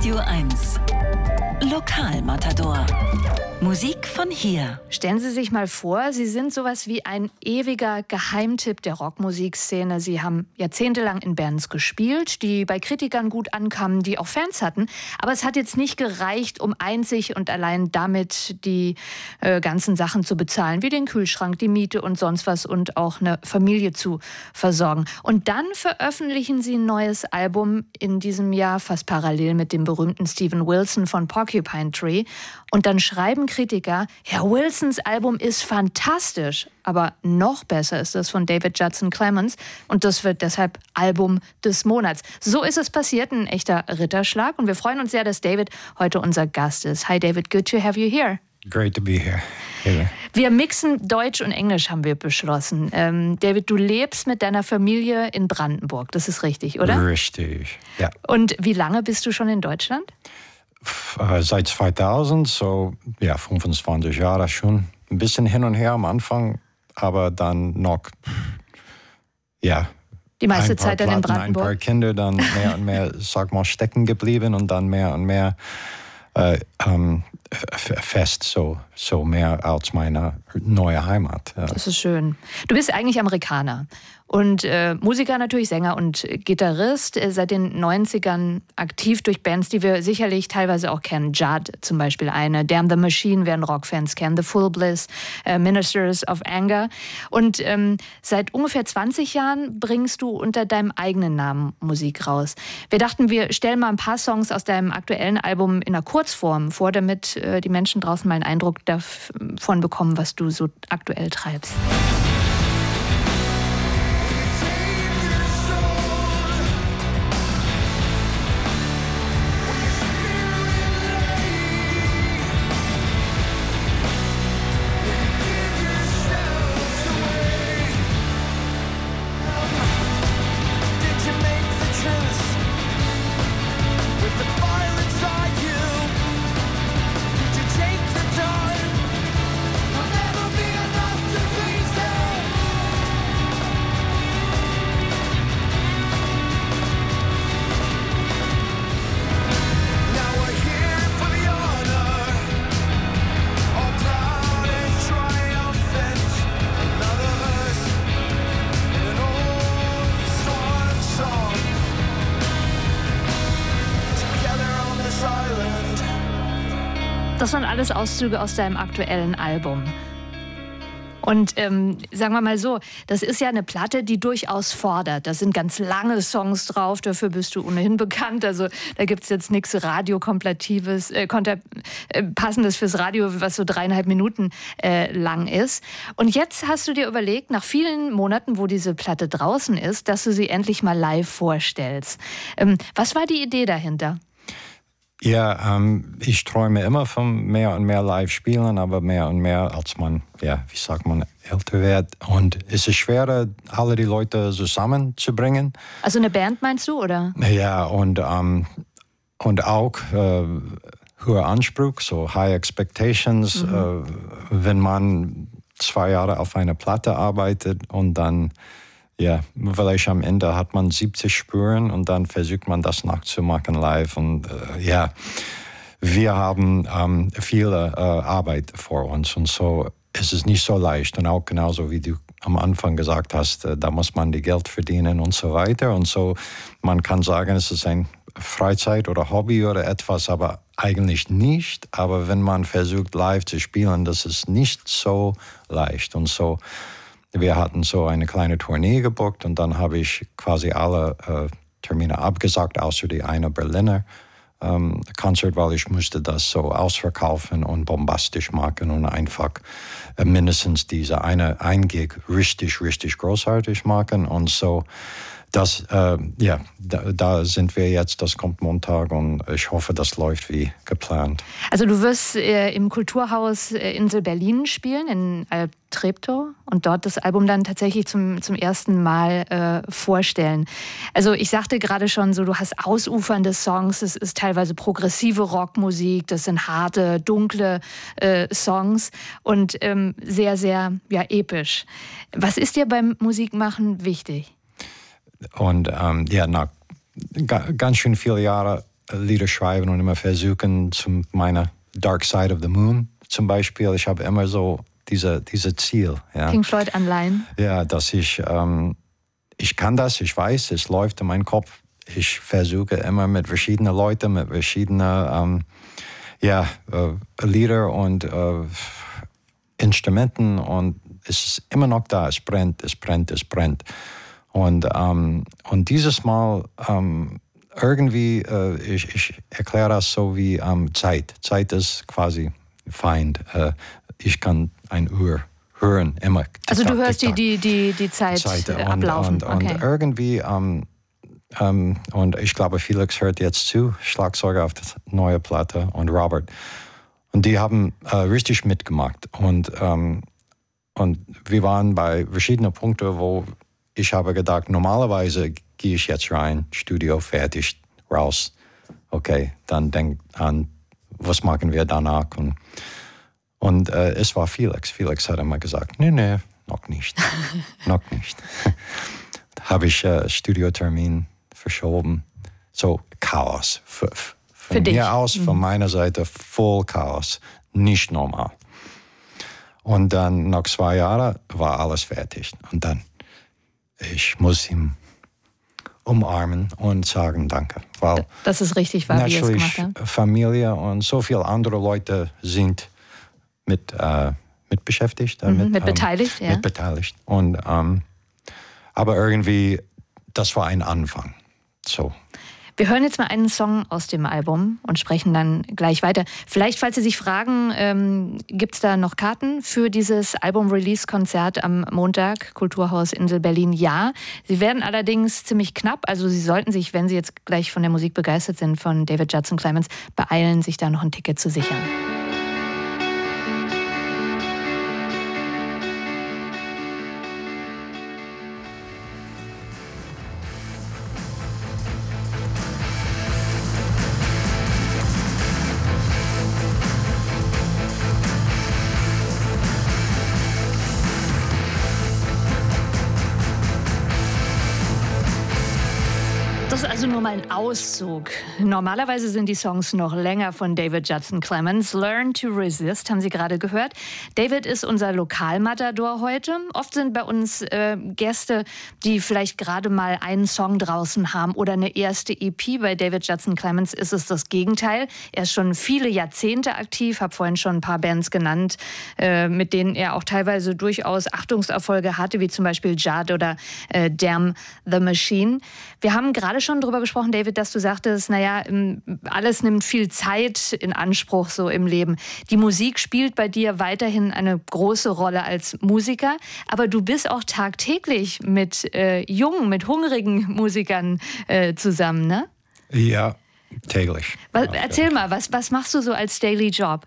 Radio 1. Lokalmatador. Musik von hier. Stellen Sie sich mal vor, Sie sind sowas wie ein ewiger Geheimtipp der Rockmusikszene. Sie haben jahrzehntelang in Bands gespielt, die bei Kritikern gut ankamen, die auch Fans hatten. Aber es hat jetzt nicht gereicht, um einzig und allein damit die ganzen Sachen zu bezahlen, wie den Kühlschrank, die Miete und sonst was und auch eine Familie zu versorgen. Und dann veröffentlichen Sie ein neues Album in diesem Jahr, fast parallel mit dem berühmten Steven Wilson von Porcupine Tree. Und dann schreiben Kritiker, Herr Wilsons Album ist fantastisch, aber noch besser ist das von David Judson Clemens und das wird deshalb Album des Monats. So ist es passiert, ein echter Ritterschlag und wir freuen uns sehr, dass David heute unser Gast ist. Hi David, good to have you here. Great to be here. Hey. Wir mixen Deutsch und Englisch, haben wir beschlossen. David, du lebst mit deiner Familie in Brandenburg, das ist richtig, oder? Richtig, ja. Und wie lange bist du schon in Deutschland? Seit 2000, so ja, 25 Jahre schon. Ein bisschen hin und her am Anfang, aber dann noch, ja. Die meiste Zeit dann in Platten, Brandenburg? Ein paar Kinder, dann mehr und mehr, sag mal, stecken geblieben und dann mehr und mehr fest, so mehr als meine neue Heimat. Ja. Das ist schön. Du bist eigentlich Amerikaner und Musiker natürlich, Sänger und Gitarrist, seit den 90ern aktiv durch Bands, die wir sicherlich teilweise auch kennen. Judd zum Beispiel eine, Damn the Machine werden Rockfans kennen, The Full Bliss, Ministers of Anger. Und seit ungefähr 20 Jahren bringst du unter deinem eigenen Namen Musik raus. Wir dachten, wir stellen mal ein paar Songs aus deinem aktuellen Album in einer Kurzform vor, damit die Menschen draußen mal einen Eindruck davon bekommen, was du so aktuell treibst. Das waren alles Auszüge aus deinem aktuellen Album. Und sagen wir mal so, das ist ja eine Platte, die durchaus fordert. Da sind ganz lange Songs drauf, dafür bist du ohnehin bekannt. Also da gibt es jetzt nichts Radiokompletives, Passendes fürs Radio, was so 3,5 Minuten lang ist. Und jetzt hast du dir überlegt, nach vielen Monaten, wo diese Platte draußen ist, dass du sie endlich mal live vorstellst. Was war die Idee dahinter? Ja, ich träume immer von mehr und mehr Live-Spielen, aber mehr und mehr, als man, ja, wie sagt man, älter wird. Und es ist schwerer, alle die Leute zusammenzubringen. Also eine Band meinst du, oder? Ja, und auch hoher Anspruch, so High Expectations, wenn man 2 Jahre auf einer Platte arbeitet und dann ja, vielleicht am Ende hat man 70 Spuren und dann versucht man das nachzumachen live. Und ja, wir haben viele Arbeit vor uns und so ist es nicht so leicht. Und auch genauso wie du am Anfang gesagt hast, da muss man die Geld verdienen und so weiter. Und so, man kann sagen, es ist ein Freizeit oder Hobby oder etwas, aber eigentlich nicht. Aber wenn man versucht live zu spielen, das ist nicht so leicht. Und so, wir hatten so eine kleine Tournee gebucht und dann habe ich quasi alle Termine abgesagt, außer die eine Berliner Konzert, weil ich musste das so ausverkaufen und bombastisch machen und einfach mindestens diese ein Gig richtig, richtig großartig machen. Und so, das, ja, da sind wir jetzt, das kommt Montag und ich hoffe, das läuft wie geplant. Also du wirst im Kulturhaus Insel Berlin spielen, in Alp-Treptow und dort das Album dann tatsächlich zum ersten Mal vorstellen. Also ich sagte gerade schon so, du hast ausufernde Songs, es ist teilweise progressive Rockmusik, das sind harte, dunkle Songs und sehr, sehr ja, episch. Was ist dir beim Musikmachen wichtig? Und ja, nach ganz schön viele Jahre Lieder schreiben und immer versuchen, zu meiner Dark Side of the Moon zum Beispiel. Ich habe immer so diese Ziel. Ja. Pink Floyd Anleihen. Ja, dass ich kann das, ich weiß, es läuft in meinem Kopf. Ich versuche immer mit verschiedenen Leuten, mit verschiedenen Lieder und Instrumenten und es ist immer noch da. Es brennt, es brennt, es brennt. Und dieses Mal irgendwie, ich erkläre das so wie Zeit. Zeit ist quasi Feind. Ich kann ein Uhr hören, immer. Also du hörst die Zeit ablaufen. Und irgendwie, und ich glaube, Felix hört jetzt zu, Schlagzeuger auf der neuen Platte und Robert. Und die haben richtig mitgemacht. Und wir waren bei verschiedenen Punkten, wo ich habe gedacht, normalerweise gehe ich jetzt rein, Studio, fertig, raus. Okay, dann denk an, was machen wir danach? Und es war Felix. Felix hat immer gesagt, nee, noch nicht. Noch nicht. Habe ich Studiotermin verschoben. So Chaos. Von mir aus, von meiner Seite, voll Chaos. Nicht normal. Und dann nach 2 Jahren war alles fertig. Und dann, ich muss ihn umarmen und sagen Danke. Weil das ist richtig, war, wie ihr es gemacht habt. Familie und so viele andere Leute sind mit beschäftigt. Mit beteiligt, ja. Mit beteiligt. Und, aber irgendwie, das war ein Anfang. So. Wir hören jetzt mal einen Song aus dem Album und sprechen dann gleich weiter. Vielleicht, falls Sie sich fragen, gibt es da noch Karten für dieses Album-Release-Konzert am Montag, Kulturhaus Insel Berlin? Ja. Sie werden allerdings ziemlich knapp. Also Sie sollten sich, wenn Sie jetzt gleich von der Musik begeistert sind, von David Judson Clemens, beeilen, sich da noch ein Ticket zu sichern. Das ist also nur mal ein Auszug. Normalerweise sind die Songs noch länger von David Judson Clemens. Learn to Resist, haben Sie gerade gehört. David ist unser Lokalmatador heute. Oft sind bei uns Gäste, die vielleicht gerade mal einen Song draußen haben oder eine erste EP. Bei David Judson Clemens ist es das Gegenteil. Er ist schon viele Jahrzehnte aktiv, habe vorhin schon ein paar Bands genannt, mit denen er auch teilweise durchaus Achtungserfolge hatte, wie zum Beispiel Judd oder Damn the Machine. Wir haben gerade schon darüber gesprochen, David, dass du sagtest, naja, alles nimmt viel Zeit in Anspruch so im Leben. Die Musik spielt bei dir weiterhin eine große Rolle als Musiker, aber du bist auch tagtäglich mit jungen, mit hungrigen Musikern zusammen, ne? Ja, täglich. Erzähl mal, was machst du so als Daily Job?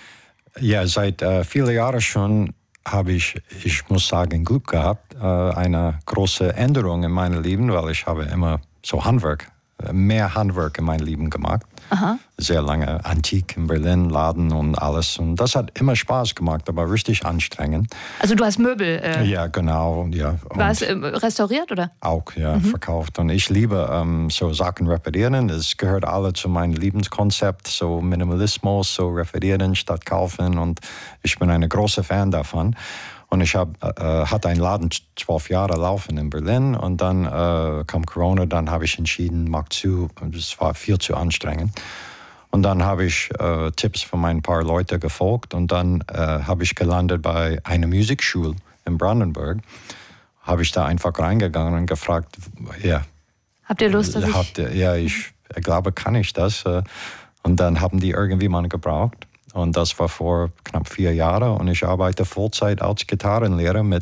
Ja, seit vielen Jahren schon habe ich muss sagen, Glück gehabt, eine große Änderung in meinem Leben, weil ich habe immer so mehr Handwerk in meinem Leben gemacht. Aha. Sehr lange Antik in Berlin, Laden und alles. Und das hat immer Spaß gemacht, aber richtig anstrengend. Also du hast Möbel? Ja, genau. Ja. War es restauriert, oder? Auch, ja, verkauft. Und ich liebe so Sachen reparieren. Das gehört alle zu meinem Lebenskonzept. So Minimalismus, so reparieren statt kaufen. Und ich bin ein großer Fan davon. Und ich hatte einen Laden 12 Jahre laufen in Berlin und dann kam Corona, dann habe ich entschieden, mach zu. Das war viel zu anstrengend. Und dann habe ich Tipps von ein paar Leuten gefolgt und dann habe ich gelandet bei einer Musikschule in Brandenburg. Habe ich da einfach reingegangen und gefragt, ja. Habt ihr Lust, Ja, ich glaube, kann ich das? Und dann haben die irgendwie mal gebraucht. Und das war vor knapp 4 Jahren. Und ich arbeite Vollzeit als Gitarrenlehrer mit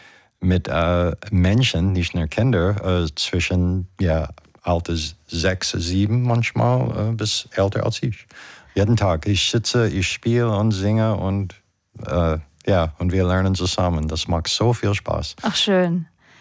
Menschen, nicht nur Kinder, zwischen Alters 6, 7 manchmal bis älter als ich. Jeden Tag. Ich sitze, ich spiele und singe und wir lernen zusammen. Das macht so viel Spaß. Ach, schön.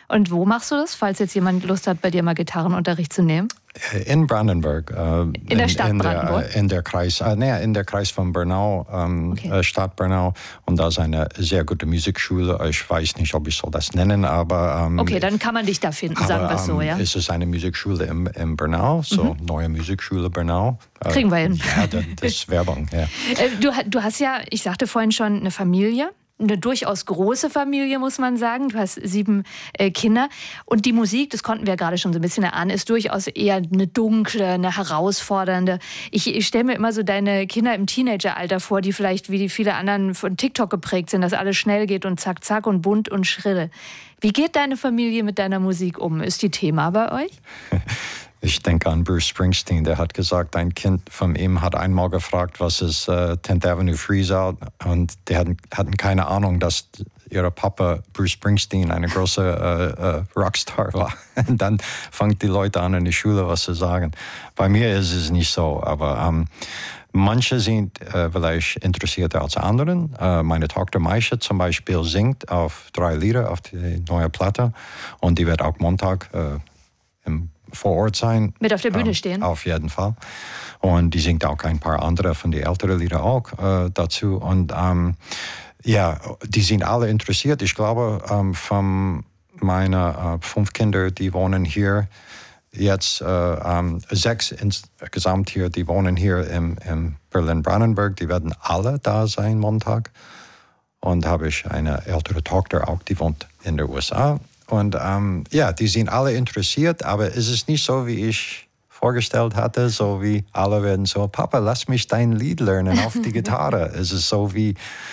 Und wo machst du das, falls jetzt jemand Lust hat, bei dir mal Gitarrenunterricht zu nehmen? In Brandenburg. In der Stadt Brandenburg? In der Kreis von Bernau, Stadt Bernau. Und da ist eine sehr gute Musikschule. Ich weiß nicht, ob ich soll das nennen, aber... okay, dann kann man dich da finden, sagen wir es so, ja? Es ist eine Musikschule in Bernau, so neue Musikschule Bernau. Kriegen wir hin. Ja, das ist Werbung, ja. Du hast ja, ich sagte vorhin schon, eine Familie. Eine durchaus große Familie, muss man sagen. Du hast 7 Kinder. Und die Musik, das konnten wir gerade schon so ein bisschen erahnen, ist durchaus eher eine dunkle, eine herausfordernde. Ich stelle mir immer so deine Kinder im Teenageralter vor, die vielleicht wie die viele anderen von TikTok geprägt sind, dass alles schnell geht und zack, zack und bunt und schrill. Wie geht deine Familie mit deiner Musik um? Ist die Thema bei euch? Ich denke an Bruce Springsteen, der hat gesagt, ein Kind von ihm hat einmal gefragt, was ist 10th Avenue Freezout, und die hatten keine Ahnung, dass ihre Papa Bruce Springsteen eine große Rockstar war. Und dann fangen die Leute an in der Schule, was zu sagen. Bei mir ist es nicht so, aber manche sind vielleicht interessierter als anderen. Meine Tochter Maisha zum Beispiel singt auf 3 Lieder auf die neue Platte, und die wird auch Montag vor Ort sein. Mit auf der Bühne stehen? Auf jeden Fall. Und die singt auch ein paar andere von den älteren Liedern auch dazu. Und die sind alle interessiert. Ich glaube, von meinen 5 Kindern, die wohnen hier jetzt, 6 insgesamt hier, die wohnen hier in Berlin-Brandenburg. Die werden alle da sein Montag. Und habe ich eine ältere Tochter auch, die wohnt in den USA. Und die sind alle interessiert, aber es ist nicht so, wie ich vorgestellt hatte, so wie alle werden so, Papa, lass mich dein Lied lernen auf die Gitarre. Es ist so wie,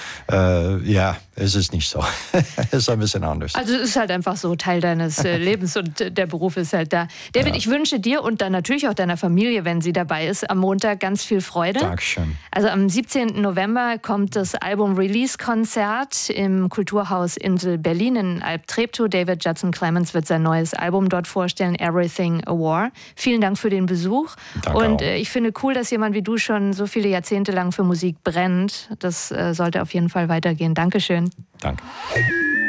es ist nicht so. Es ist ein bisschen anders. Also es ist halt einfach so Teil deines Lebens und der Beruf ist halt da. David, ich wünsche dir und dann natürlich auch deiner Familie, wenn sie dabei ist, am Montag ganz viel Freude. Dankeschön. Also am 17. November kommt das Album-Release-Konzert im Kulturhaus Insel Berlin in Alp-Treptow. David Judson Clemens wird sein neues Album dort vorstellen, Everything a War. Vielen Dank für den Besuch. Danke und auch. Ich finde cool, dass jemand wie du schon so viele Jahrzehnte lang für Musik brennt. Das sollte auf jeden Fall weitergehen. Dankeschön. Danke.